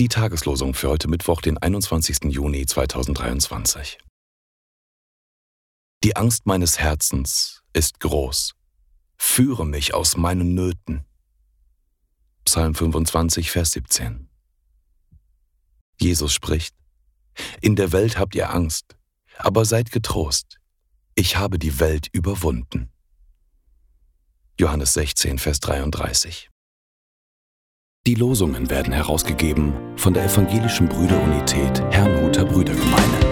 Die Tageslosung für heute Mittwoch, den 21. Juni 2023. Die Angst meines Herzens ist groß. Führe mich aus meinen Nöten. Psalm 25, Vers 17. Jesus spricht: In der Welt habt ihr Angst, aber seid getrost. Ich habe die Welt überwunden. Johannes 16, Vers 33. Die Losungen werden herausgegeben von der Evangelischen Brüderunität Herrnhuter Brüdergemeine.